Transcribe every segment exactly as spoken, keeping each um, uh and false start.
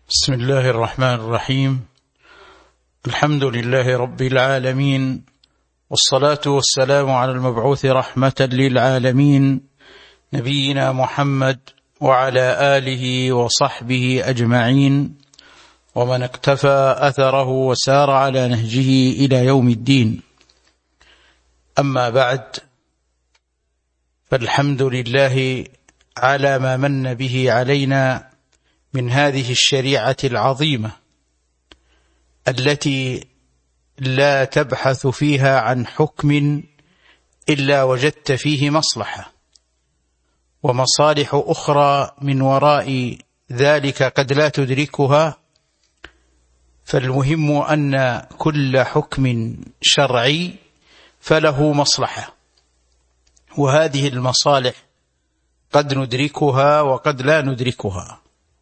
بسم الله الرحمن الرحيم. الحمد لله رب العالمين، والصلاة والسلام على المبعوث رحمة للعالمين نبينا محمد وعلى آله وصحبه أجمعين، ومن اقتفى أثره وسار على نهجه إلى يوم الدين. أما بعد، فالحمد لله على ما من به علينا من هذه الشريعة العظيمة التي لا تبحث فيها عن حكم إلا وجدت فيه مصلحة، ومصالح أخرى من وراء ذلك قد لا تدركها. فالمهم أن كل حكم شرعي فله مصلحة، وهذه المصالح قد ندركها وقد لا ندركها.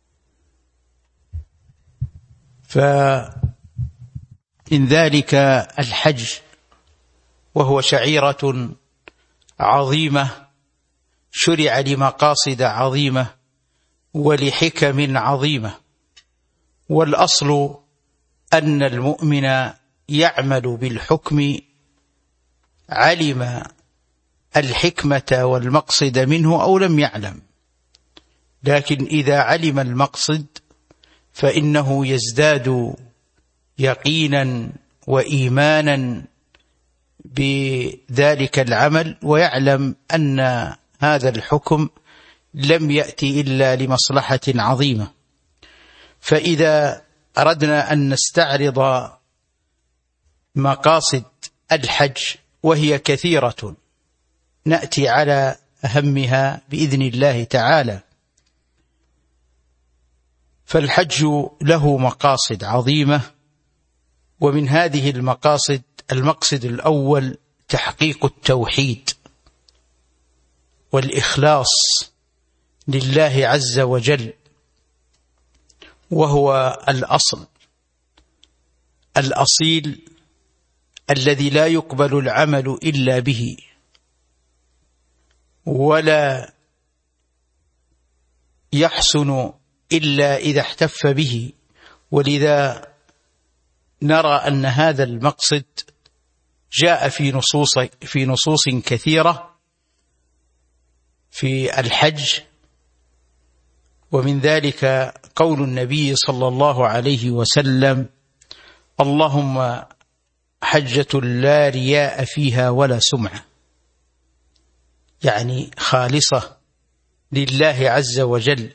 فإن ذلك الحج، وهو شعيرة عظيمة شرع لمقاصد عظيمة ولحكم عظيمة، والأصل أن المؤمن يعمل بالحكم علم الحكمة والمقصد منه أو لم يعلم، لكن إذا علم المقصد فإنه يزداد يقينا وإيمانا بذلك العمل، ويعلم أن هذا الحكم لم يأتي إلا لمصلحة عظيمة. فإذا أردنا أن نستعرض مقاصد الحج، وهي كثيرة، نأتي على أهمها بإذن الله تعالى. فالحج له مقاصد عظيمة، ومن هذه المقاصد المقصد الأول تحقيق التوحيد والإخلاص لله عز وجل، وهو الأصل الأصيل الذي لا يقبل العمل إلا به، ولا يحسن إلا إذا احتف به. ولذا نرى أن هذا المقصد جاء في نصوص في نصوص كثيرة في الحج، ومن ذلك قول النبي صلى الله عليه وسلم: اللهم حجة لا رياء فيها ولا سمعة، يعني خالصة لله عز وجل.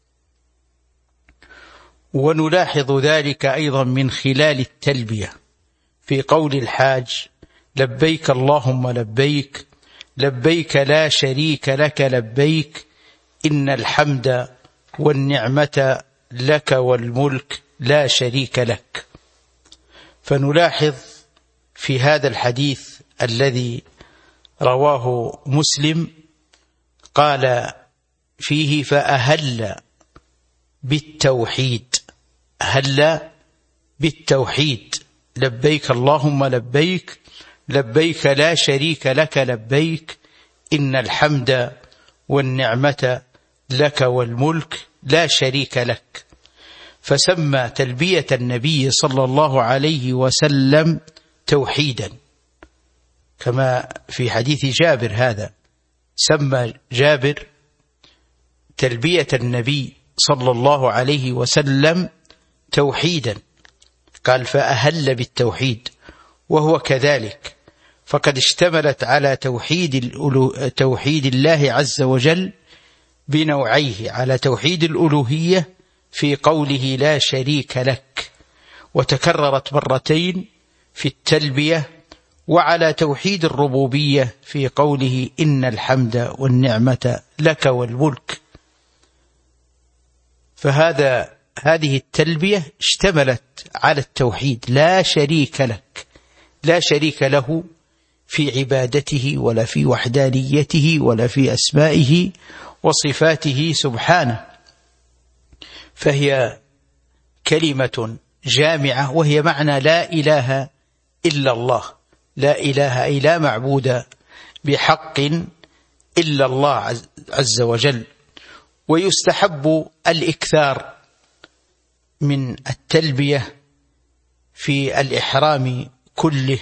ونلاحظ ذلك أيضا من خلال التلبية في قول الحاج: لبيك اللهم لبيك، لبيك لا شريك لك لبيك، إن الحمد والنعمة لك والملك لا شريك لك. فنلاحظ في هذا الحديث الذي رواه مسلم قال فيه: فأهل بالتوحيد، أهل بالتوحيد، لبيك اللهم لبيك، لبيك لا شريك لك لبيك، إن الحمد والنعمة لك والملك لا شريك لك. فسمى تلبية النبي صلى الله عليه وسلم توحيدا، كما في حديث جابر هذا، سمى جابر تلبية النبي صلى الله عليه وسلم توحيدا، قال: فأهل بالتوحيد. وهو كذلك، فقد اشتملت على توحيد توحيد الله عز وجل بنوعيه، على توحيد الألوهية في قوله لا شريك لك، وتكررت مرتين في التلبية، وعلى توحيد الربوبية في قوله إن الحمد والنعمة لك والملك. فهذا هذه التلبية اشتملت على التوحيد، لا شريك لك، لا شريك له في عبادته ولا في وحدانيته ولا في أسمائه وصفاته سبحانه. فهي كلمة جامعة، وهي معنى لا إله إلا الله، لا إله أي لا معبود بحق إلا الله عز وجل. ويستحب الإكثار من التلبية في الإحرام كله،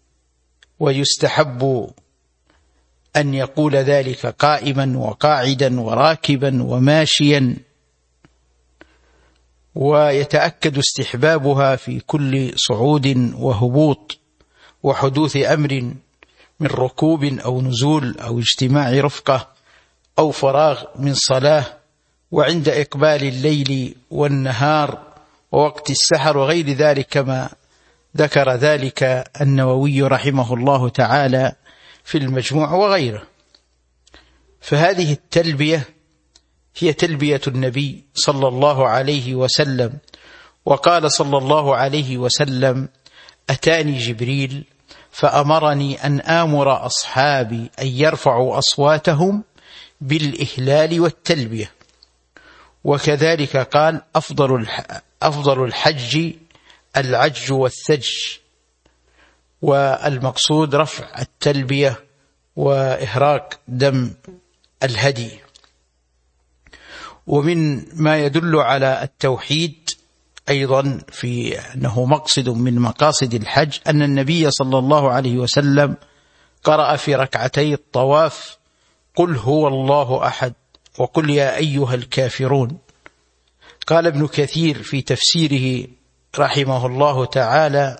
ويستحب أن يقول ذلك قائما وقاعدا وراكبا وماشيا، ويتأكد استحبابها في كل صعود وهبوط وحدوث أمر من ركوب أو نزول أو اجتماع رفقة أو فراغ من صلاة، وعند إقبال الليل والنهار ووقت السحر وغير ذلك، كما ذكر ذلك النووي رحمه الله تعالى في المجموع وغيره. فهذه التلبية هي تلبية النبي صلى الله عليه وسلم، وقال صلى الله عليه وسلم: أتاني جبريل فأمرني أن آمر أصحابي أن يرفعوا أصواتهم بالإهلال والتلبية. وكذلك قال: أفضل أفضل الحج العج والثج، والمقصود رفع التلبية وإهراق دم الهدي. ومن ما يدل على التوحيد أيضا في أنه مقصد من مقاصد الحج أن النبي صلى الله عليه وسلم قرأ في ركعتي الطواف: قل هو الله أحد وقل يا أيها الكافرون. قال ابن كثير في تفسيره رحمه الله تعالى،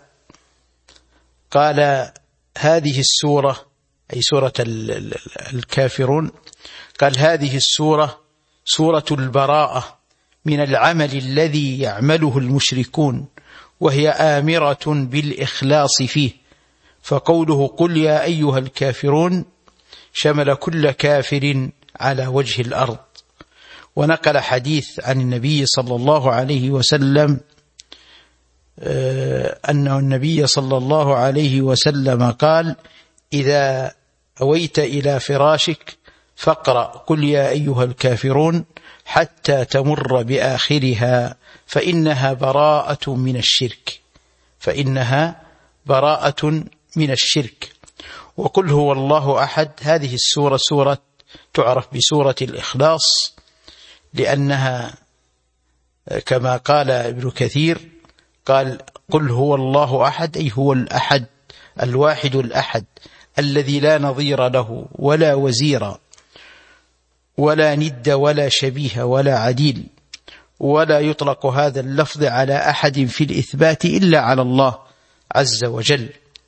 قال: هذه السورة، أي سورة الكافرون، قال: هذه السورة سورة البراءة من العمل الذي يعمله المشركون، وهي آمرة بالإخلاص فيه. فقوله قل يا أيها الكافرون شمل كل كافر على وجه الأرض. ونقل حديث عن النبي صلى الله عليه وسلم أنه النبي صلى الله عليه وسلم قال: إذا أويت إلى فراشك فاقرأ قل يا أيها الكافرون حتى تمر بآخرها، فإنها براءة من الشرك فإنها براءة من الشرك. وقل هو الله أحد، هذه السورة سورة تعرف بسورة الإخلاص، لأنها كما قال ابن كثير قال: قل هو الله أحد، أي هو الأحد الواحد الأحد الذي لا نظير له ولا وزير ولا ند ولا شبيه ولا عديل. ولا يطلق هذا اللفظ على أحد في الإثبات إلا على الله عز وجل.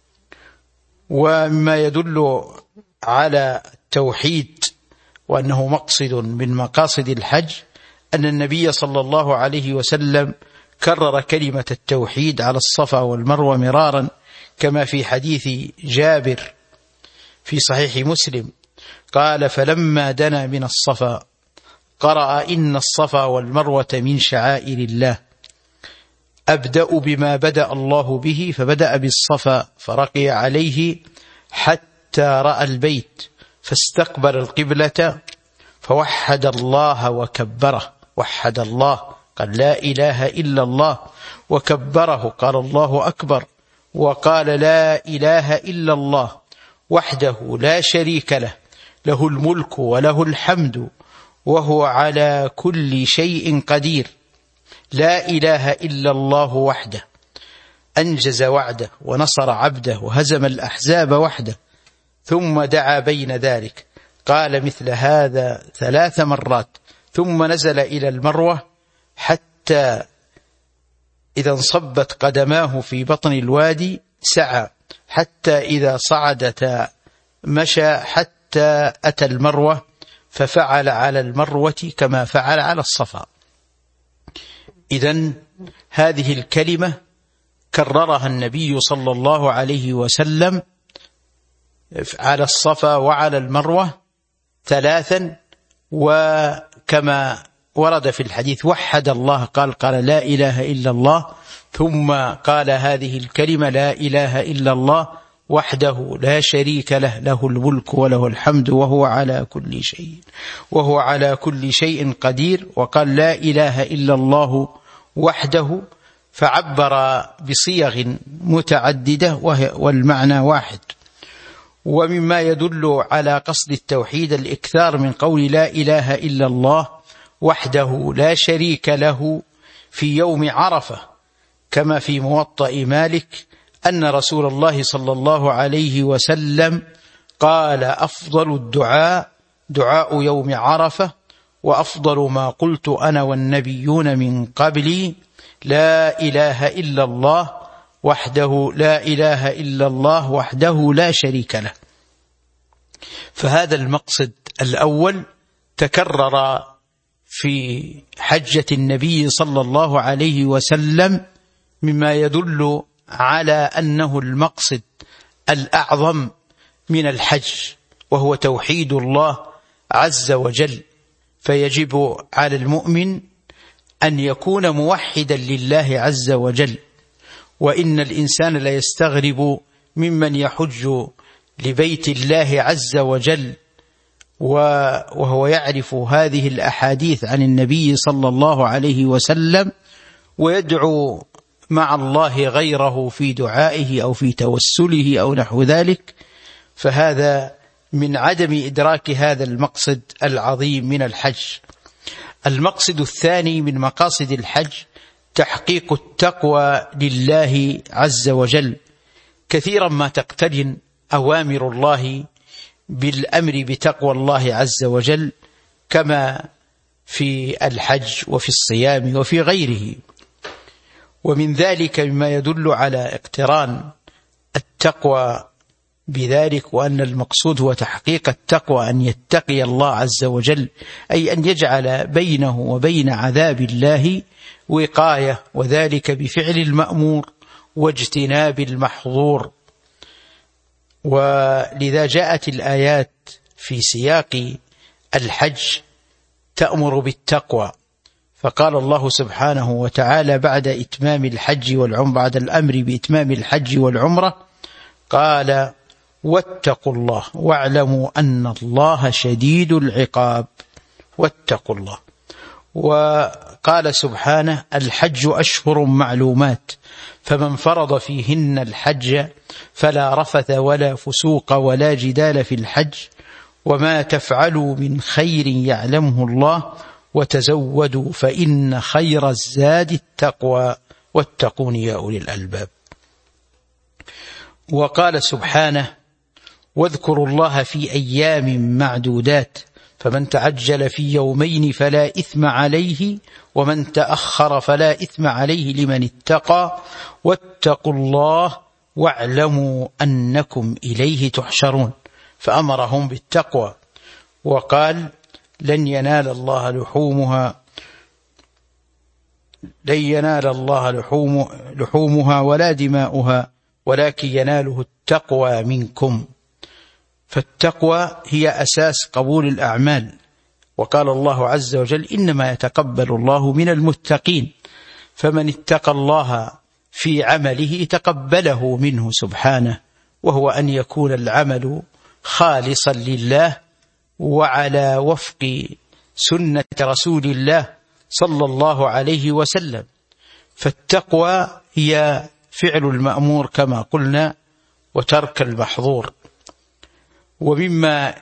ومما يدل على التوحيد وأنه مقصد من مقاصد الحج أن النبي صلى الله عليه وسلم كرر كلمة التوحيد على الصفا والمروة مرارا، كما في حديث جابر في صحيح مسلم قال: فلما دنا من الصفا قرأ إن الصفا والمروة من شعائر الله، أبدأ بما بدأ الله به، فبدأ بالصفا فرقي عليه حتى رأى البيت فاستقبل القبلة فوحد الله وكبره، وحد الله قال لا إله إلا الله، وكبره قال الله أكبر، وقال لا إله إلا الله وحده لا شريك له، له الملك وله الحمد وهو على كل شيء قدير، لا إله إلا الله وحده أنجز وعده ونصر عبده وهزم الأحزاب وحده. ثم دعا بين ذلك، قال مثل هذا ثلاث مرات، ثم نزل إلى المروة حتى إذا انصبت قدماه في بطن الوادي سعى، حتى إذا صعدتا مشى، حتى أتى المروة ففعل على المروة كما فعل على الصفا. إذن هذه الكلمة كررها النبي صلى الله عليه وسلم على الصفا وعلى المروة ثلاثا، وكما ورد في الحديث وحد الله قال قال لا إله إلا الله، ثم قال هذه الكلمة لا إله إلا الله وحده لا شريك له، له الملك وله الحمد وهو على كل شيء وهو على كل شيء قدير، وقال لا إله إلا الله وحده، فعبر بصيغ متعددة والمعنى واحد. ومما يدل على قصد التوحيد الإكثار من قول لا إله إلا الله وحده لا شريك له في يوم عرفة، كما في موطأ مالك أن رسول الله صلى الله عليه وسلم قال: أفضل الدعاء دعاء يوم عرفة، وأفضل ما قلت أنا والنبيون من قبلي لا إله إلا الله وحده لا إله إلا الله وحده لا شريك له. فهذا المقصد الأول تكرر في حجة النبي صلى الله عليه وسلم، مما يدل على أنه المقصد الأعظم من الحج، وهو توحيد الله عز وجل. فيجب على المؤمن أن يكون موحدا لله عز وجل. وإن الإنسان لا يستغرب ممن يحج لبيت الله عز وجل وهو يعرف هذه الأحاديث عن النبي صلى الله عليه وسلم، ويدعو مع الله غيره في دعائه أو في توسله أو نحو ذلك. فهذا من عدم إدراك هذا المقصد العظيم من الحج. المقصد الثاني من مقاصد الحج تحقيق التقوى لله عز وجل. كثيرا ما تقترن أوامر الله بالأمر بتقوى الله عز وجل، كما في الحج وفي الصيام وفي غيره. ومن ذلك مما يدل على اقتران التقوى بذلك، وأن المقصود هو تحقيق التقوى، أن يتقي الله عز وجل، أي أن يجعل بينه وبين عذاب الله وقاية، وذلك بفعل المأمور واجتناب المحظور. ولذا جاءت الآيات في سياق الحج تأمر بالتقوى، فقال الله سبحانه وتعالى بعد إتمام الحج والعمرة، بعد الأمر بإتمام الحج والعمرة، قال: واتقوا الله واعلموا أن الله شديد العقاب. واتقوا الله. وقال سبحانه: الحج أشهر معلومات، فمن فرض فيهن الحج فلا رفث ولا فسوق ولا جدال في الحج، وما تفعلوا من خير يعلمه الله، وتزودوا فإن خير الزاد التقوى، واتقون يا أولي الألباب. وقال سبحانه: واذكروا الله في أيام معدودات، فمن تعجل في يومين فلا إثم عليه، ومن تأخر فلا إثم عليه لمن اتقى، واتقوا الله واعلموا أنكم إليه تحشرون. فأمرهم بالتقوى، وقال: لن ينال الله لحومها لن ينال الله لحوم لحومها ولا دماؤها ولكن يناله التقوى منكم. فالتقوى هي أساس قبول الأعمال. وقال الله عز وجل: إنما يتقبل الله من المتقين. فمن اتقى الله في عمله تقبله منه سبحانه، وهو أن يكون العمل خالصا لله وعلى وفق سنة رسول الله صلى الله عليه وسلم. فالتقوى هي فعل المأمور كما قلنا وترك المحظور. ومما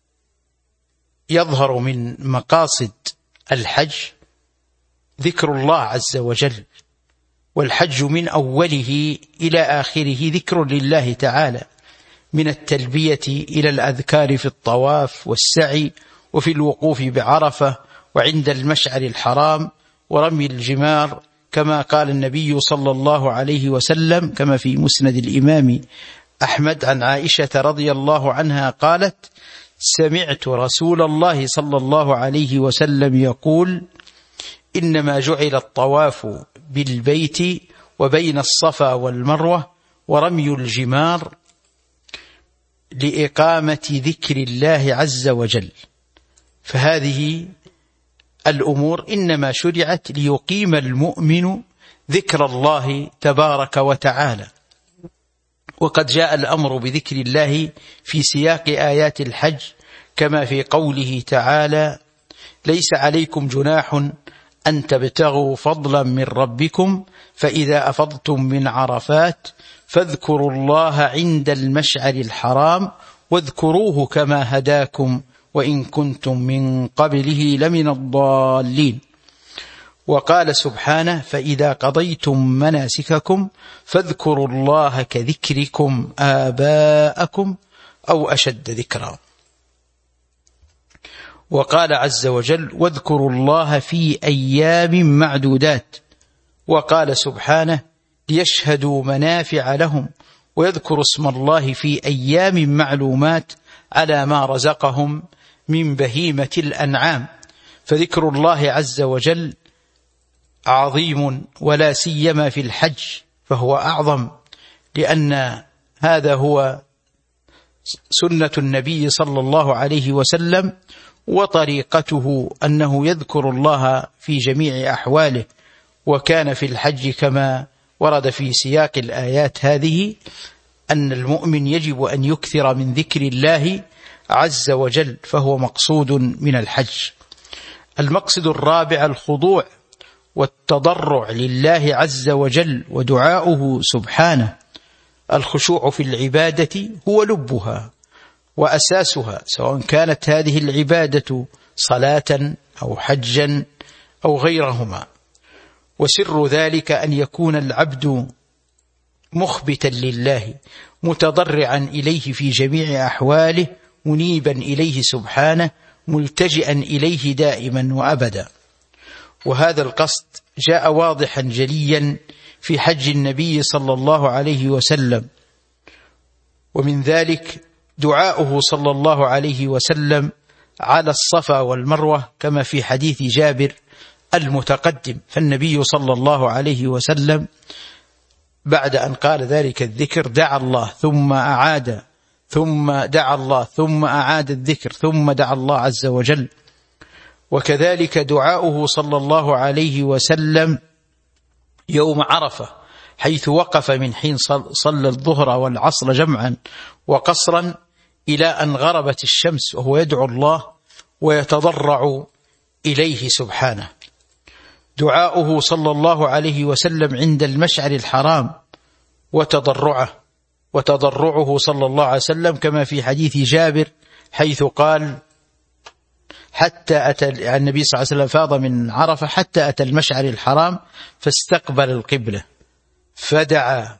يظهر من مقاصد الحج ذكر الله عز وجل، والحج من أوله إلى آخره ذكر لله تعالى، من التلبية إلى الأذكار في الطواف والسعي وفي الوقوف بعرفة وعند المشعر الحرام ورمي الجمار، كما قال النبي صلى الله عليه وسلم كما في مسند الإمام أحمد عن عائشة رضي الله عنها قالت: سمعت رسول الله صلى الله عليه وسلم يقول: إنما جعل الطواف بالبيت وبين الصفا والمروة ورمي الجمار لإقامة ذكر الله عز وجل. فهذه الأمور إنما شرعت ليقيم المؤمن ذكر الله تبارك وتعالى. وقد جاء الأمر بذكر الله في سياق آيات الحج، كما في قوله تعالى: ليس عليكم جناح أن تبتغوا فضلا من ربكم فإذا أفضتم من عرفات فاذكروا الله عند المشعر الحرام واذكروه كما هداكم وإن كنتم من قبله لمن الضالين. وقال سبحانه: فإذا قضيتم مناسككم فاذكروا الله كذكركم آباءكم أو أشد ذكرا. وقال عز وجل: واذكروا الله في أيام معدودات. وقال سبحانه: ليشهدوا منافع لهم ويذكروا اسم الله في أيام معلومات على ما رزقهم من بهيمة الأنعام. فذكر الله عز وجل عظيم، ولا سيما في الحج فهو أعظم، لأن هذا هو سنة النبي صلى الله عليه وسلم، وطريقته أنه يذكر الله في جميع أحواله. وكان في الحج كما ورد في سياق الآيات هذه أن المؤمن يجب أن يكثر من ذكر الله عز وجل، فهو مقصود من الحج. المقصد الرابع الخضوع والتضرع لله عز وجل ودعاؤه سبحانه. الخشوع في العبادة هو لبها وأساسها، سواء كانت هذه العبادة صلاة أو حجا أو غيرهما. وسر ذلك أن يكون العبد مخبتا لله، متضرعا إليه في جميع أحواله، منيبا إليه سبحانه، ملتجئا إليه دائما وأبدا. وهذا القصد جاء واضحا جليا في حج النبي صلى الله عليه وسلم، ومن ذلك دعاؤه صلى الله عليه وسلم على الصفا والمروة كما في حديث جابر المتقدم. فالنبي صلى الله عليه وسلم بعد أن قال ذلك الذكر دعا الله ثم أعاد، ثم دعا الله ثم أعاد الذكر، ثم دعا الله عز وجل. وكذلك دعاؤه صلى الله عليه وسلم يوم عرفة، حيث وقف من حين صلى الظهر والعصر جمعا وقصرا إلى أن غربت الشمس، وهو يدعو الله ويتضرع إليه سبحانه. دعاؤه صلى الله عليه وسلم عند المشعر الحرام وتضرعه وتضرعه صلى الله عليه وسلم كما في حديث جابر، حيث قال: حتى أتى النبي صلى الله عليه وسلم فاض من عرفة حتى أتى المشعر الحرام فاستقبل القبلة فدعا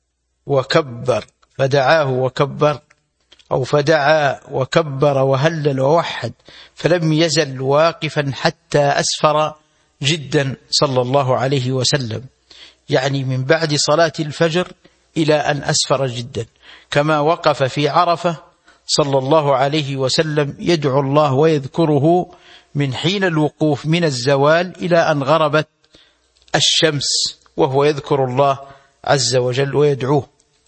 وكبر، فدعاه وكبر، أو فدعا وكبر وهلل ووحد، فلم يزل واقفا حتى أسفر جدا صلى الله عليه وسلم، يعني من بعد صلاة الفجر إلى أن أسفر جدا. كما وقف في عرفة صلى الله عليه وسلم يدعو الله ويذكره من حين الوقوف من الزوال إلى أن غربت الشمس، وهو يذكر الله عز وجل ويدعوه.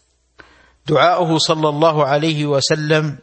دعاؤه صلى الله عليه وسلم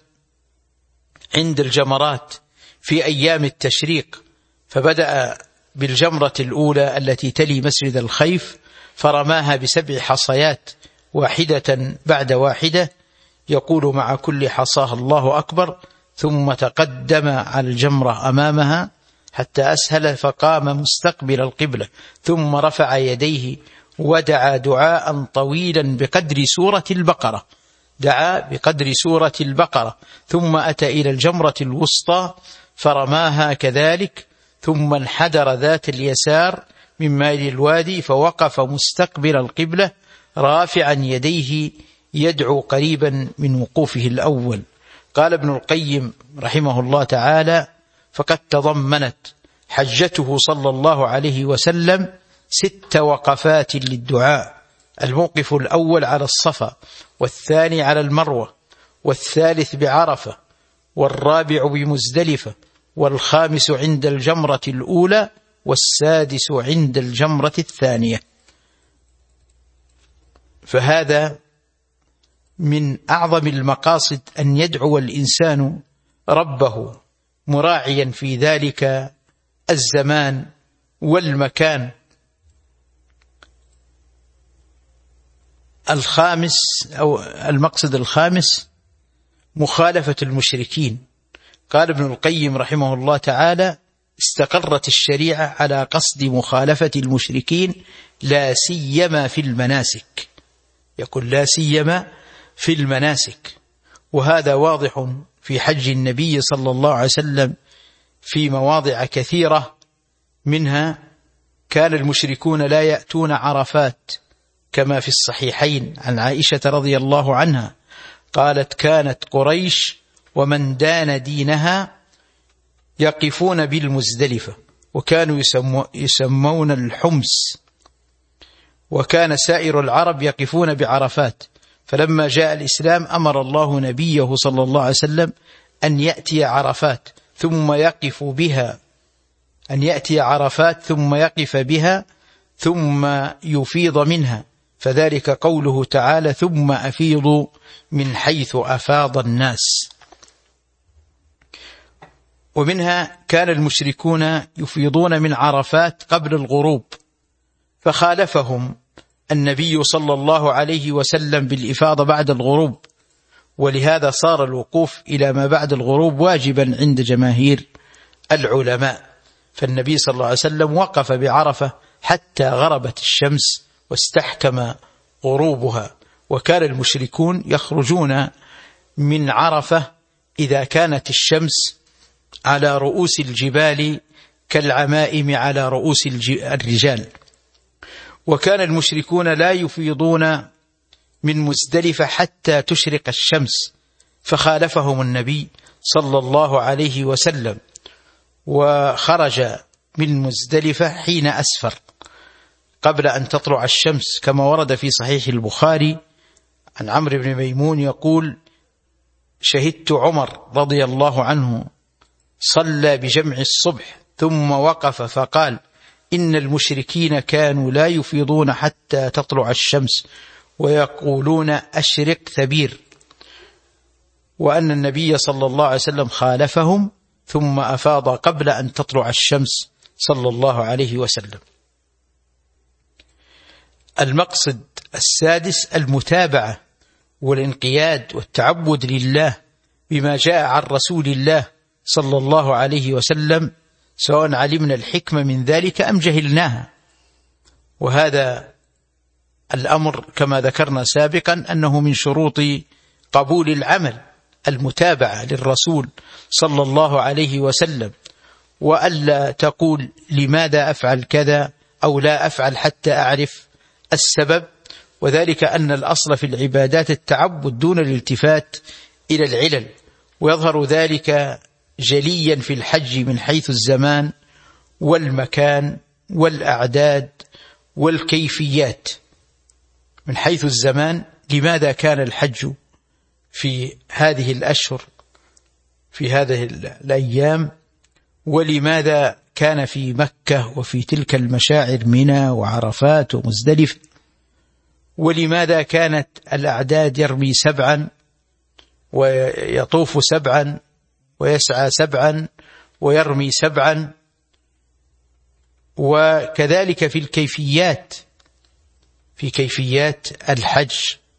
عند الجمرات في أيام التشريق، فبدأ بالجمرة الأولى التي تلي مسجد الخيف فرماها بسبع حصيات واحدة بعد واحدة، يقول مع كل حصاه الله أكبر، ثم تقدم على الجمرة أمامها حتى أسهل فقام مستقبل القبلة، ثم رفع يديه ودعا دعاء طويلا بقدر سورة البقرة، دعا بقدر سورة البقرة، ثم أتى إلى الجمرة الوسطى فرماها كذلك، ثم انحدر ذات اليسار من مائل الوادي فوقف مستقبل القبلة رافعا يديه يدعو قريبا من وقوفه الأول. قال ابن القيم رحمه الله تعالى: فقد تضمنت حجته صلى الله عليه وسلم ست وقفات للدعاء: الموقف الأول على الصفا، والثاني على المروة، والثالث بعرفة، والرابع بمزدلفة، والخامس عند الجمرة الأولى، والسادس عند الجمرة الثانية. فهذا من أعظم المقاصد أن يدعو الإنسان ربه مراعيا في ذلك الزمان والمكان. الخامس أو المقصد الخامس مخالفة المشركين. قال ابن القيم رحمه الله تعالى: استقرت الشريعة على قصد مخالفة المشركين لا سيما في المناسك، يقول لا سيما في المناسك، وهذا واضح في حج النبي صلى الله عليه وسلم في مواضع كثيرة، منها كان المشركون لا يأتون عرفات كما في الصحيحين عن عائشة رضي الله عنها قالت كانت قريش ومن دان دينها يقفون بالمزدلفة وكانوا يسمو يسمون الحمص، وكان سائر العرب يقفون بعرفات. فلما جاء الإسلام أمر الله نبيه صلى الله عليه وسلم أن يأتي عرفات ثم يقف بها أن يأتي عرفات ثم يقف بها ثم يفيض منها، فذلك قوله تعالى ثم أفيضوا من حيث أفاض الناس. ومنها كان المشركون يفيضون من عرفات قبل الغروب، فخالفهم النبي صلى الله عليه وسلم بالإفاضة بعد الغروب، ولهذا صار الوقوف إلى ما بعد الغروب واجبا عند جماهير العلماء. فالنبي صلى الله عليه وسلم وقف بعرفة حتى غربت الشمس واستحكم غروبها، وكان المشركون يخرجون من عرفة إذا كانت الشمس على رؤوس الجبال كالعمائم على رؤوس الرجال. وكان المشركون لا يفيضون من مزدلفة حتى تشرق الشمس، فخالفهم النبي صلى الله عليه وسلم وخرج من مزدلفة حين أسفر قبل أن تطلع الشمس، كما ورد في صحيح البخاري عن عمرو بن ميمون يقول شهدت عمر رضي الله عنه صلى بجمع الصبح ثم وقف فقال إن المشركين كانوا لا يفيضون حتى تطلع الشمس ويقولون أشرق ثبير، وأن النبي صلى الله عليه وسلم خالفهم ثم أفاض قبل أن تطلع الشمس صلى الله عليه وسلم. المقصد السادس المتابعة والانقياد والتعبد لله بما جاء عن رسول الله صلى الله عليه وسلم، سواء علمنا الحكمة من ذلك أم جهلناها. وهذا الأمر كما ذكرنا سابقا أنه من شروط قبول العمل المتابعة للرسول صلى الله عليه وسلم، وألا تقول لماذا أفعل كذا أو لا أفعل حتى أعرف السبب، وذلك أن الأصل في العبادات التعبد دون الالتفات إلى العلل، ويظهر ذلك جليا في الحج من حيث الزمان والمكان والأعداد والكيفيات. من حيث الزمان لماذا كان الحج في هذه الأشهر في هذه الأيام، ولماذا كان في مكة وفي تلك المشاعر منى وعرفات ومزدلفة، ولماذا كانت الأعداد يرمي سبعا ويطوف سبعا ويسعى سبعا ويرمي سبعا، وكذلك في الكيفيات في كيفيات الحج.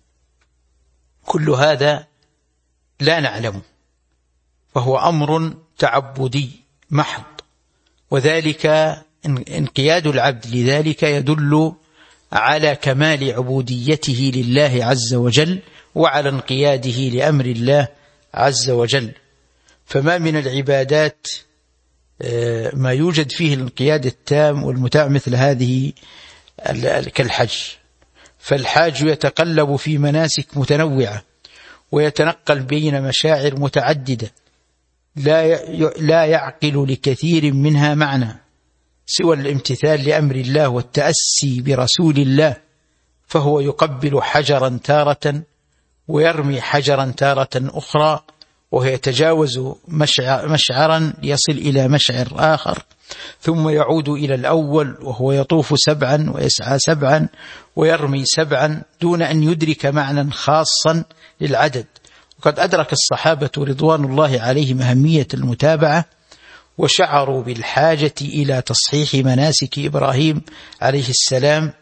كل هذا لا نعلم، فهو أمر تعبدي محض، وذلك انقياد العبد لذلك يدل على كمال عبوديته لله عز وجل وعلى انقياده لأمر الله عز وجل. فما من العبادات ما يوجد فيه الانقياد التام والمتابع مثل هذه كالحج. فالحاج يتقلب في مناسك متنوعة ويتنقل بين مشاعر متعددة لا لا يعقل لكثير منها معنى سوى الامتثال لأمر الله والتأسي برسول الله، فهو يقبل حجرا تارة ويرمي حجرا تارة أخرى، وهو يتجاوز مشعرا يصل إلى مشعر آخر، ثم يعود إلى الأول وهو يطوف سبعا ويسعى سبعا ويرمي سبعا دون أن يدرك معنى خاصا للعدد. وقد أدرك الصحابة رضوان الله عليهم أهمية المتابعة، وشعروا بالحاجة إلى تصحيح مناسك إبراهيم عليه السلام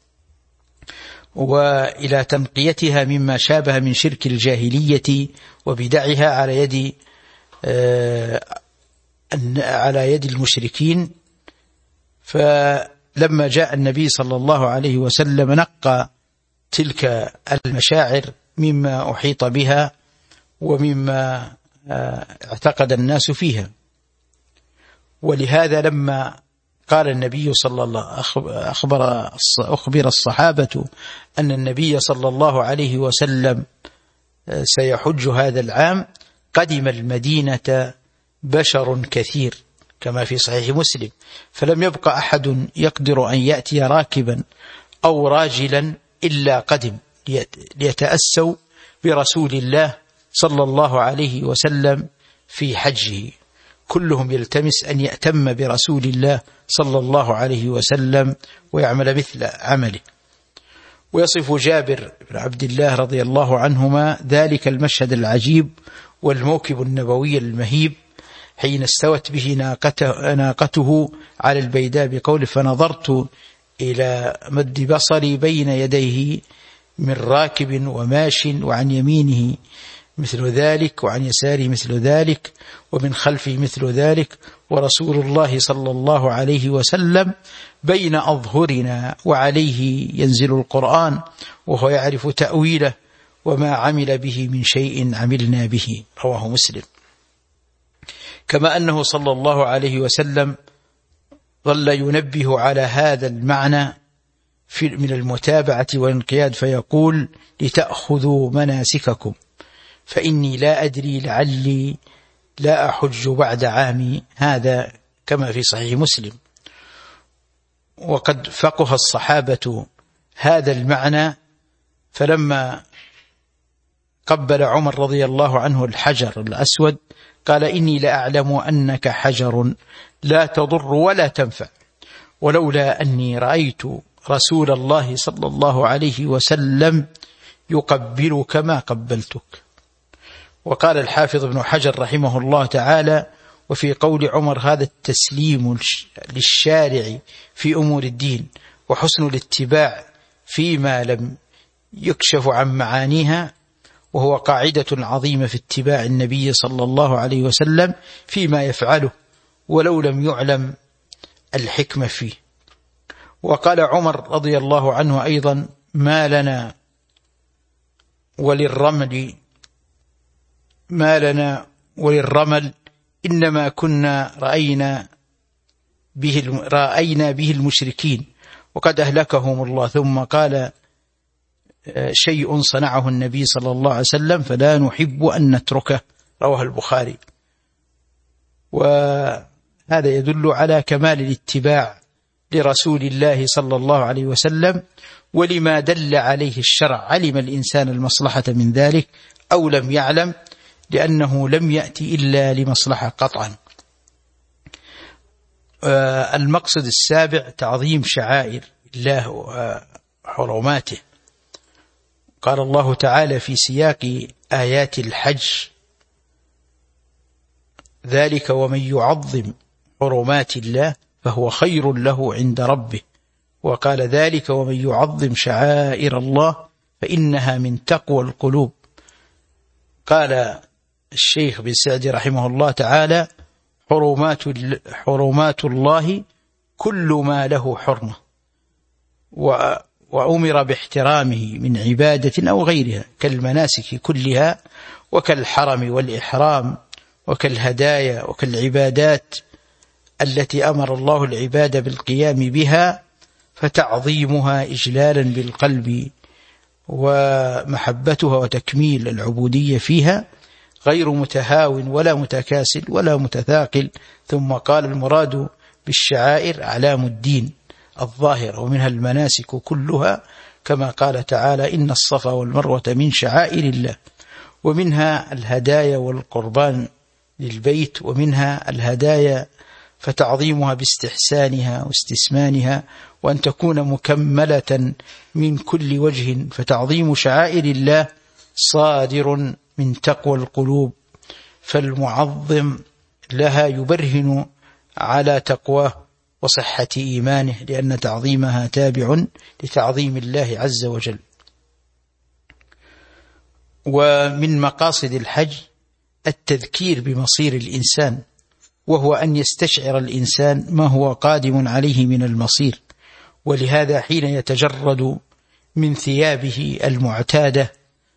وإلى تنقيتها مما شابه من شرك الجاهلية وبدعها على يد على يد المشركين. فلما جاء النبي صلى الله عليه وسلم نقى تلك المشاعر مما أحيط بها ومما اعتقد الناس فيها. ولهذا لما قال النبي صلى الله أخبر أخبر الصحابة أن النبي صلى الله عليه وسلم سيحج هذا العام، قدم المدينة بشر كثير كما في صحيح مسلم، فلم يبق أحد يقدر أن يأتي راكبا أو راجلا إلا قدم ليتأسوا برسول الله صلى الله عليه وسلم في حجه. كلهم يلتمس أن يأتم برسول الله صلى الله عليه وسلم ويعمل مثل عمله. ويصف جابر بن عبد الله رضي الله عنهما ذلك المشهد العجيب والموكب النبوي المهيب حين استوت به ناقته, ناقته على البيداء بقوله: فنظرت إلى مد بصري بين يديه من راكب وماش، وعن يمينه مثل ذلك وعن يساره مثل ذلك ومن خلفه مثل ذلك، ورسول الله صلى الله عليه وسلم بين أظهرنا وعليه ينزل القرآن وهو يعرف تأويله وما عمل به من شيء عملنا به. رواه مسلم. كما أنه صلى الله عليه وسلم ظل ينبه على هذا المعنى في من المتابعة والانقياد، فيقول: لتأخذوا مناسككم فإني لا أدري لعلي لا أحج بعد عامي هذا، كما في صحيح مسلم. وقد فقه الصحابة هذا المعنى، فلما قبل عمر رضي الله عنه الحجر الأسود قال: إني لأعلم أنك حجر لا تضر ولا تنفع، ولولا أني رأيت رسول الله صلى الله عليه وسلم يقبلك ما قبلتك. وقال الحافظ ابن حجر رحمه الله تعالى: وفي قول عمر هذا التسليم للشارع في أمور الدين وحسن الاتباع فيما لم يكشف عن معانيها، وهو قاعدة عظيمة في اتباع النبي صلى الله عليه وسلم فيما يفعله ولو لم يعلم الحكمة فيه. وقال عمر رضي الله عنه أيضا: ما لنا وللرمل ما لنا وللرمل إنما كنا رأينا به رأينا به المشركين وقد أهلكهم الله. ثم قال: شيء صنعه النبي صلى الله عليه وسلم فلا نحب أن نتركه. رواه البخاري. وهذا يدل على كمال الاتباع لرسول الله صلى الله عليه وسلم ولما دل عليه الشرع، علم الإنسان المصلحة من ذلك أو لم يعلم، لأنه لم يأتي إلا لمصلحة قطعا. المقصد السابع تعظيم شعائر الله وحرماته. قال الله تعالى في سياق آيات الحج: ذلك ومن يعظم حرمات الله فهو خير له عند ربه. وقال: ذلك ومن يعظم شعائر الله فإنها من تقوى القلوب. قال الشيخ بن سعدي رحمه الله تعالى: حرمات, حرمات الله كل ما له حرمة، وأمر باحترامه من عبادة أو غيرها كالمناسك كلها وكالحرم والإحرام وكالهدايا وكالعبادات التي أمر الله العباد بالقيام بها، فتعظيمها إجلالا بالقلب ومحبتها وتكميل العبودية فيها غير متهاون ولا متكاسل ولا متثاقل. ثم قال: المراد بالشعائر أعلام الدين الظاهرة ومنها المناسك كلها، كما قال تعالى: إن الصفا والمروة من شعائر الله. ومنها الهدايا والقربان للبيت، ومنها الهدايا فتعظيمها باستحسانها واستسمانها وأن تكون مكملة من كل وجه، فتعظيم شعائر الله صادر من تقوى القلوب، فالمعظم لها يبرهن على تقواه وصحة إيمانه، لأن تعظيمها تابع لتعظيم الله عز وجل. ومن مقاصد الحج التذكير بمصير الإنسان، وهو أن يستشعر الإنسان ما هو قادم عليه من المصير. ولهذا حين يتجرد من ثيابه المعتادة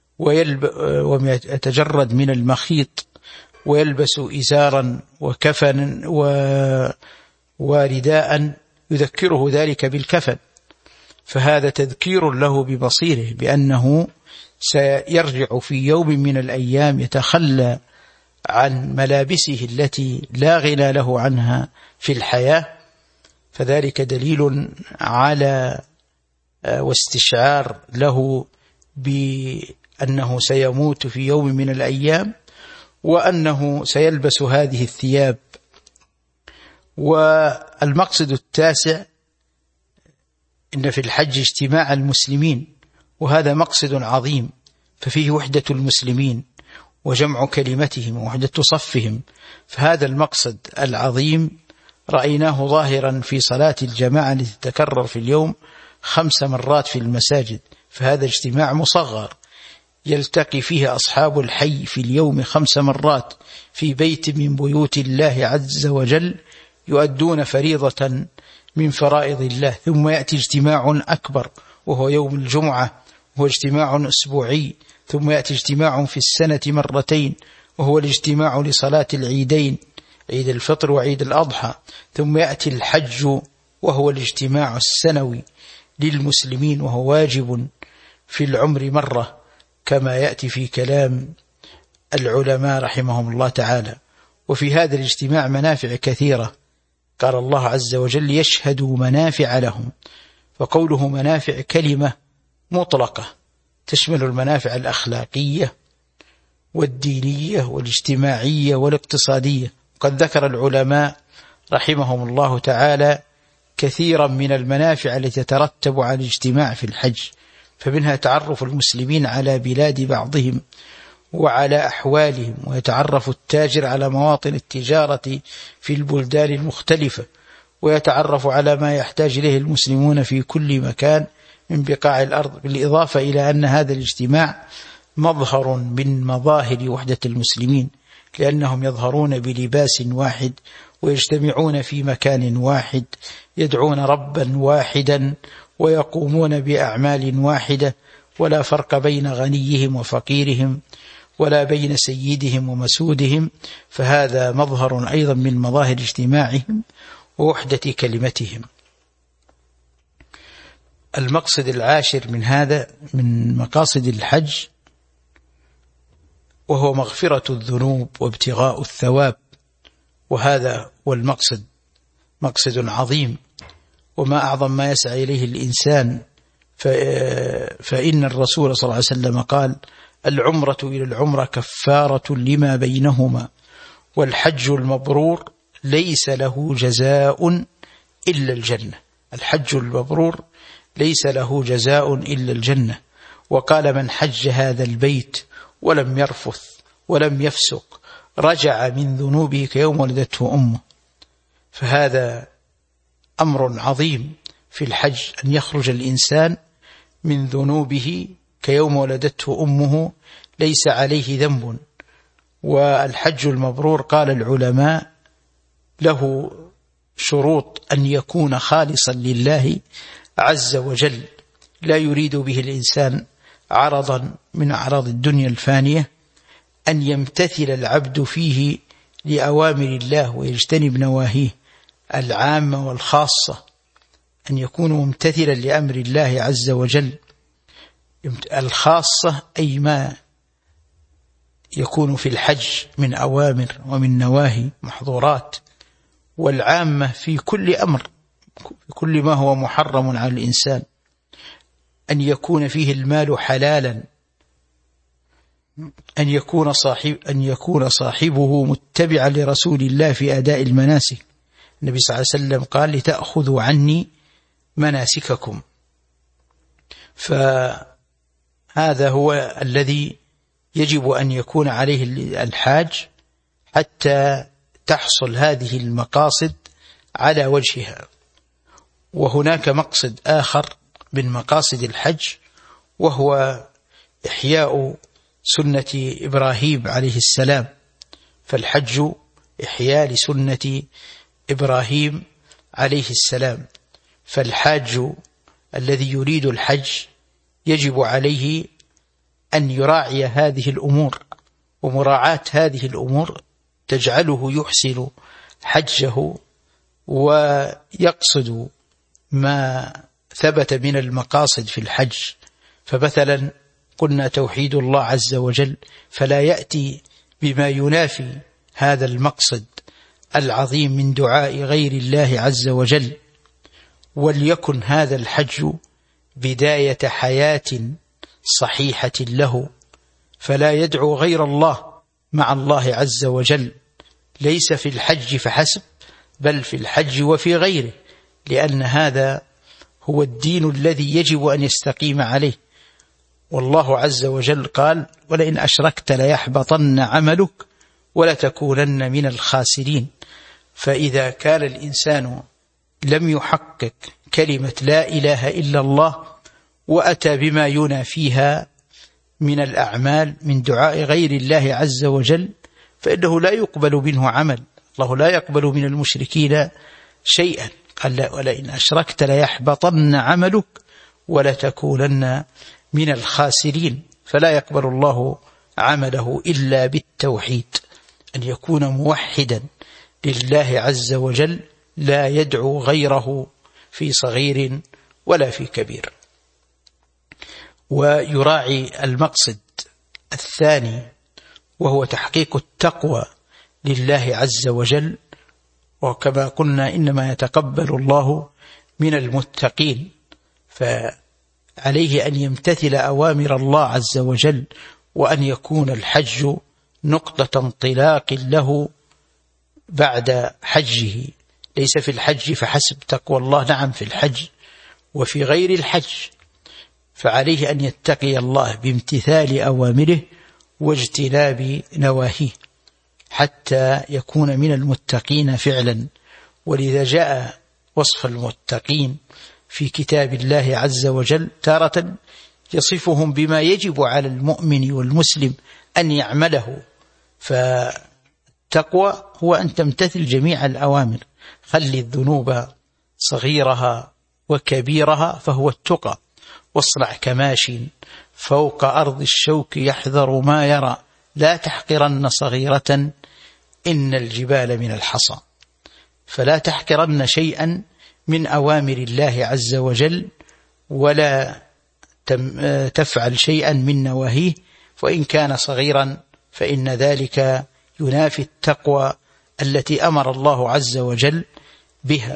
ويتجرد من المخيط ويلبس إزارا وكفنا ورداء يذكره ذلك بالكفن، فهذا تذكير له ببصيره بأنه سيرجع في يوم من الأيام يتخلى عن ملابسه التي لا غنى له عنها في الحياة، فذلك دليل على واستشعار له بأنه سيموت في يوم من الأيام، وأنه سيلبس هذه الثياب. والمقصد التاسع إن في الحج اجتماع المسلمين، وهذا مقصد عظيم، ففيه وحدة المسلمين وجمع كلمتهم ووحدة صفهم، فهذا المقصد العظيم رأيناه ظاهرا في صلاة الجماعة التي تتكرر في اليوم خمس مرات في المساجد، فهذا اجتماع مصغر يلتقي فيه أصحاب الحي في اليوم خمس مرات في بيت من بيوت الله عز وجل يؤدون فريضة من فرائض الله. ثم يأتي اجتماع أكبر وهو يوم الجمعة، وهو اجتماع أسبوعي. ثم يأتي اجتماع في السنة مرتين وهو الاجتماع لصلاة العيدين، عيد الفطر وعيد الأضحى. ثم يأتي الحج وهو الاجتماع السنوي للمسلمين، وهو واجب في العمر مرة، كما يأتي في كلام العلماء رحمهم الله تعالى. وفي هذا الاجتماع منافع كثيرة، قال الله عز وجل يشهدوا منافع لهم، فقوله منافع كلمة مطلقة تشمل المنافع الأخلاقية والدينية والاجتماعية والاقتصادية. قد ذكر العلماء رحمهم الله تعالى كثيرا من المنافع التي تترتب على الاجتماع في الحج، فمنها تعرف المسلمين على بلاد بعضهم وعلى أحوالهم، ويتعرف التاجر على مواطن التجارة في البلدان المختلفة، ويتعرف على ما يحتاج إليه المسلمون في كل مكان من بقاع الأرض، بالإضافة إلى أن هذا الاجتماع مظهر من مظاهر وحدة المسلمين، لأنهم يظهرون بلباس واحد ويجتمعون في مكان واحد، يدعون ربا واحدا ويقومون بأعمال واحدة، ولا فرق بين غنيهم وفقيرهم ولا بين سيدهم ومسودهم، فهذا مظهر أيضا من مظاهر اجتماعهم ووحدة كلمتهم. المقصد العاشر من هذا من مقاصد الحج وهو مغفرة الذنوب وابتغاء الثواب، وهذا والمقصد مقصد عظيم، وما أعظم ما يسعى إليه الإنسان، فإن الرسول صلى الله عليه وسلم قال العمرة إلى العمرة كفارة لما بينهما، والحج المبرور ليس له جزاء إلا الجنة. الحج المبرور ليس له جزاء إلا الجنة. وقال من حج هذا البيت ولم يرفث ولم يفسق رجع من ذنوبه كيوم ولدته أمه. فهذا أمر عظيم في الحج، أن يخرج الإنسان من ذنوبه كيوم ولدته أمه ليس عليه ذنب. والحج المبرور قال العلماء له شروط: أن يكون خالصا لله عز وجل، لا يريد به الإنسان عرضا من أعراض الدنيا الفانية، أن يمتثل العبد فيه لأوامر الله ويجتنب نواهيه العامة والخاصة، أن يكون ممتثلا لأمر الله عز وجل. الخاصة أي ما يكون في الحج من أوامر ومن نواهي محظورات، والعامة في كل أمر، في كل ما هو محرم على الإنسان، أن يكون فيه المال حلالا، أن يكون صاحب أن يكون صاحبه متبعا لرسول الله في أداء المناسك. النبي صلى الله عليه وسلم قال لتأخذوا عني مناسككم. فهذا هو الذي يجب أن يكون عليه الحاج حتى تحصل هذه المقاصد على وجهها. وهناك مقصد آخر من مقاصد الحج، وهو إحياء سنة إبراهيم عليه السلام. فالحج إحياء لسنة إبراهيم عليه السلام. فالحاج الذي يريد الحج يجب عليه أن يراعي هذه الأمور، ومراعاة هذه الأمور تجعله يحسن حجه ويقصد ما ثبت من المقاصد في الحج. فمثلا قلنا توحيد الله عز وجل، فلا يأتي بما ينافي هذا المقصد العظيم من دعاء غير الله عز وجل. وليكن هذا الحج بداية حياة صحيحة له، فلا يدعو غير الله مع الله عز وجل، ليس في الحج فحسب، بل في الحج وفي غيره، لأن هذا هو الدين الذي يجب أن يستقيم عليه. والله عز وجل قال: ولئن أشركت ليحبطن عملك ولتكونن من الخاسرين. فإذا كان الإنسان لم يحقق كلمة لا إله إلا الله وأتى بما ينافيها من الأعمال من دعاء غير الله عز وجل، فإنه لا يقبل منه عمل. الله لا يقبل من المشركين شيئا. قال: ولئن أشركت ليحبطن عملك ولتكونن من الخاسرين. فلا يقبل الله عمله إلا بالتوحيد، أن يكون موحدا لله عز وجل، لا يدعو غيره في صغير ولا في كبير. ويراعي المقصد الثاني وهو تحقيق التقوى لله عز وجل، وكما قلنا إنما يتقبل الله من المتقين، فعليه أن يمتثل أوامر الله عز وجل، وأن يكون الحج نقطة انطلاق له بعد حجه، ليس في الحج فحسب تقوى الله، نعم في الحج وفي غير الحج. فعليه أن يتقي الله بامتثال أوامره واجتناب نواهيه حتى يكون من المتقين فعلا. ولذا جاء وصف المتقين في كتاب الله عز وجل تارة يصفهم بما يجب على المؤمن والمسلم أن يعمله. فالتقوى هو أن تمتثل جميع الأوامر، خلي الذنوب صغيرها وكبيرها فهو التقى، واصنع كماش فوق أرض الشوك يحذر ما يرى، لا تحقرن صغيرة إن الجبال من الحصى. فلا تحقرن شيئا من أوامر الله عز وجل، ولا تفعل شيئا من نواهيه، وإن كان صغيرا فإن ذلك ينافي التقوى التي أمر الله عز وجل بها.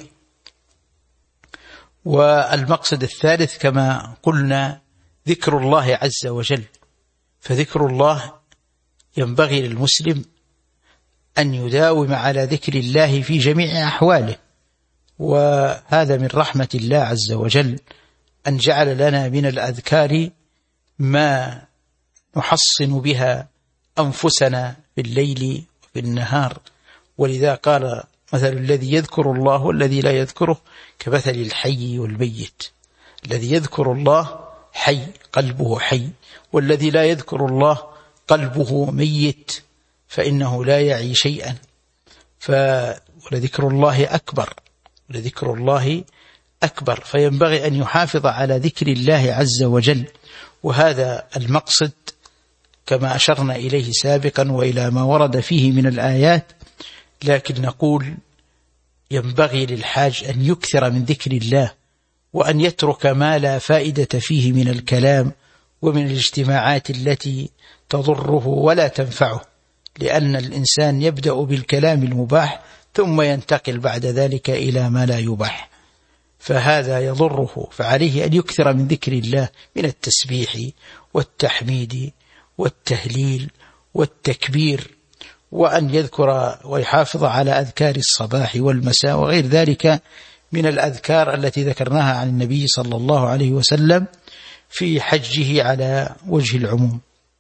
والمقصد الثالث كما قلنا ذكر الله عز وجل، فذكر الله ينبغي للمسلم أن يداوم على ذكر الله في جميع أحواله، وهذا من رحمة الله عز وجل أن جعل لنا من الأذكار ما نحصن بها أنفسنا في الليل وفي النهار. ولذا قال: مثل الذي يذكر الله والذي لا يذكره كمثل الحي والميت. الذي يذكر الله حي، قلبه حي، والذي لا يذكر الله قلبه ميت، فإنه لا يعي شيئا. فلذكر الله أكبر، لذكر الله أكبر، فينبغي أن يحافظ على ذكر الله عز وجل. وهذا المقصد كما أشرنا إليه سابقا وإلى ما ورد فيه من الآيات. لكن نقول ينبغي للحاج أن يكثر من ذكر الله، وأن يترك ما لا فائدة فيه من الكلام ومن الاجتماعات التي تضره ولا تنفعه، لأن الإنسان يبدأ بالكلام المباح ثم ينتقل بعد ذلك إلى ما لا يباح، فهذا يضره. فعليه أن يكثر من ذكر الله، من التسبيح والتحميد والتهليل والتكبير، وأن يذكر ويحافظ على أذكار الصباح والمساء وغير ذلك من الأذكار التي ذكرناها عن النبي صلى الله عليه وسلم في حجه على وجه العموم.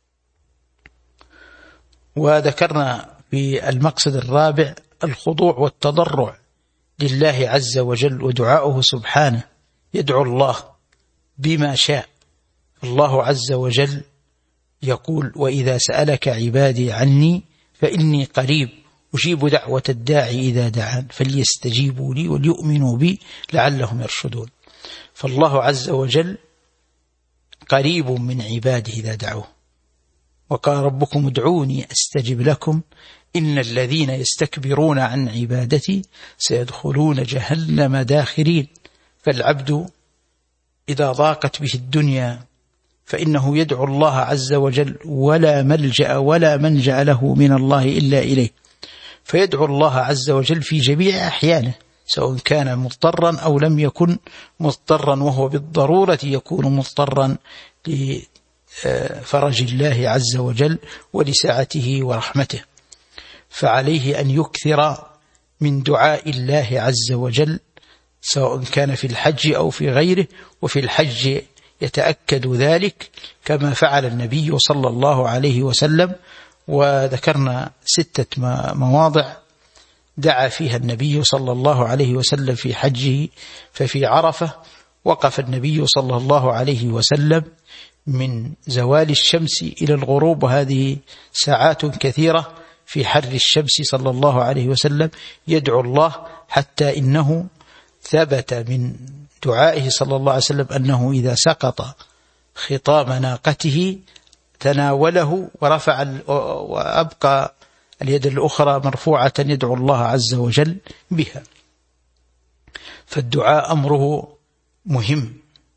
وذكرنا في المقصد الرابع الخضوع والتضرع لله عز وجل ودعاؤه سبحانه، يدعو الله بما شاء. الله عز وجل يقول: وإذا سألك عبادي عني فإني قريب أجيب دعوة الداعي إذا دعان فليستجيبوا لي وليؤمنوا بي لعلهم يرشدون. فالله عز وجل قريب من عباده إذا دعوه، وقال: ربكم ادعوني أستجب لكم إن الذين يستكبرون عن عبادتي سيدخلون جهنم داخرين. فالعبد إذا ضاقت به الدنيا فإنه يدعو الله عز وجل ولا ملجأ ولا منجأ له من الله إلا إليه، فيدعو الله عز وجل في جميع أحيانه سواء كان مضطرا أو لم يكن مضطرا، وهو بالضرورة يكون مضطرا لفرج الله عز وجل ولسعته ورحمته. فعليه أن يكثر من دعاء الله عز وجل سواء كان في الحج أو في غيره، وفي الحج يتأكد ذلك كما فعل النبي صلى الله عليه وسلم. وذكرنا ستة مواضع دعا فيها النبي صلى الله عليه وسلم في حجه. ففي عرفة وقف النبي صلى الله عليه وسلم من زوال الشمس إلى الغروب، وهذه ساعات كثيرة في حر الشمس صلى الله عليه وسلم يدعو الله، حتى إنه ثبت من دعائه صلى الله عليه وسلم أنه إذا سقط خطام ناقته تناوله ورفع وأبقى اليد الأخرى مرفوعة يدعو الله عز وجل بها. فالدعاء أمره مهم.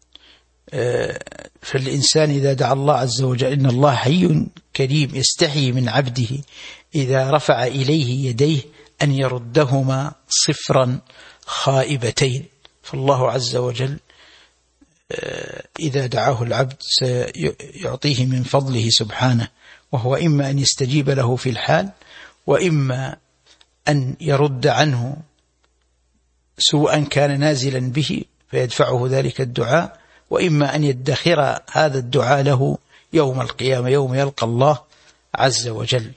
فالإنسان إذا دعا الله عز وجل، إن الله حي كريم يستحي من عبده إذا رفع إليه يديه أن يردهما صفرا خائبتين. فالله عز وجل إذا دعاه العبد سيعطيه من فضله سبحانه، وهو إما أن يستجيب له في الحال، وإما أن يرد عنه سوءا كان نازلا به فيدفعه ذلك الدعاء، وإما أن يدخر هذا الدعاء له يوم القيامة يوم يلقى الله عز وجل.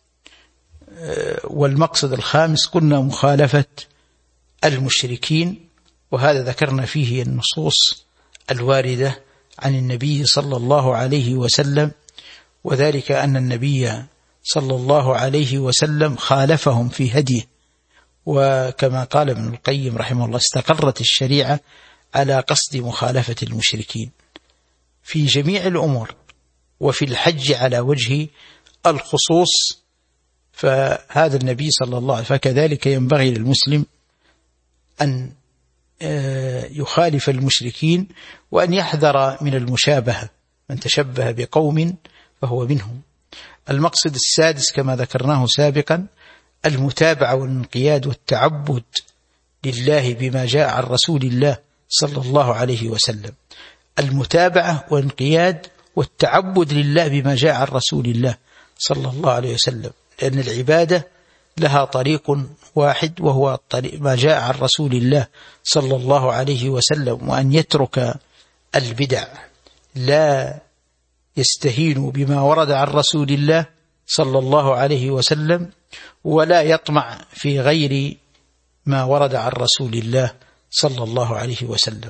والمقصد الخامس قلنا مخالفة المشركين، وهذا ذكرنا فيه النصوص الواردة عن النبي صلى الله عليه وسلم، وذلك أن النبي صلى الله عليه وسلم خالفهم في هديه. وكما قال ابن القيم رحمه الله استقرت الشريعة على قصد مخالفة المشركين في جميع الأمور، وفي الحج على وجه الخصوص. فهذا النبي صلى الله عليه وسلم فكذلك ينبغي للمسلم أن يخالف المشركين وأن يحذر من المشابهة، من تشبه بقوم فهو منهم. المقصد السادس كما ذكرناه سابقا المتابعة والانقياد والتعبد لله بما جاء عن رسول الله صلى الله عليه وسلم. المتابعة والانقياد والتعبد لله بما جاء عن رسول الله صلى الله عليه وسلم، لأن العبادة لها طريق واحد وهو الطريق ما جاء عن رسول الله صلى الله عليه وسلم، وأن يترك البدع لا يستهين بما ورد عن رسول الله صلى الله عليه وسلم، ولا يطمع في غير ما ورد عن رسول الله صلى الله عليه وسلم.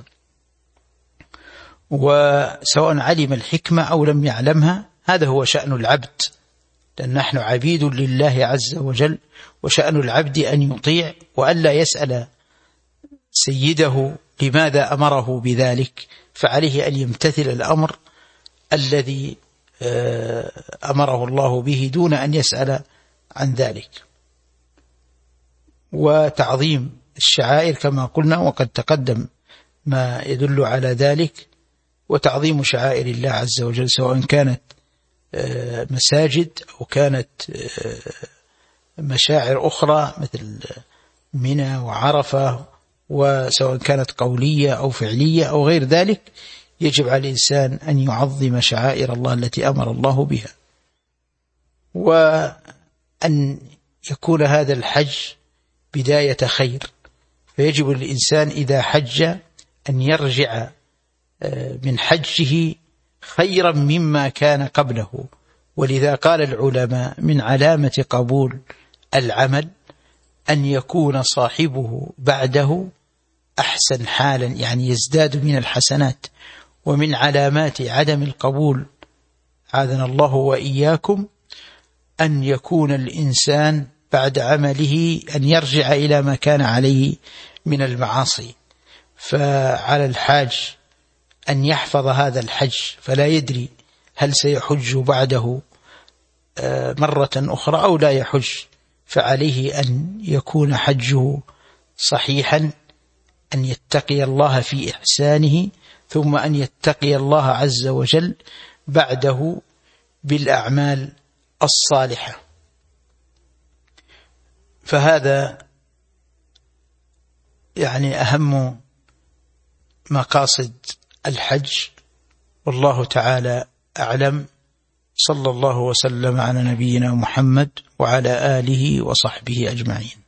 وسواء علم الحكمة أو لم يعلمها هذا هو شأن العبد، لأن نحن عبيد لله عز وجل، وشأن العبد أن يطيع وألا يسأل سيده لماذا أمره بذلك، فعليه أن يمتثل الأمر الذي أمره الله به دون أن يسأل عن ذلك. وتعظيم الشعائر كما قلنا وقد تقدم ما يدل على ذلك، وتعظيم شعائر الله عز وجل سواء كانت مساجد أو كانت مشاعر أخرى مثل منى وعرفة، وسواء كانت قولية أو فعلية أو غير ذلك، يجب على الإنسان أن يعظم شعائر الله التي أمر الله بها، وأن يكون هذا الحج بداية خير. فيجب للإنسان إذا حج أن يرجع من حجه خيرا مما كان قبله. ولذا قال العلماء من علامة قبول العمل أن يكون صاحبه بعده أحسن حالا، يعني يزداد من الحسنات. ومن علامات عدم القبول عاذنا الله وإياكم أن يكون الإنسان بعد عمله أن يرجع إلى ما كان عليه من المعاصي. فعلى الحاج أن يحفظ هذا الحج، فلا يدري هل سيحج بعده مرة أخرى أو لا يحج، فعليه أن يكون حجه صحيحا، أن يتقي الله في إحسانه، ثم أن يتقي الله عز وجل بعده بالأعمال الصالحة. فهذا يعني أهم مقاصد الحج، والله تعالى أعلم. صلى الله وسلم على نبينا محمد وعلى آله وصحبه أجمعين.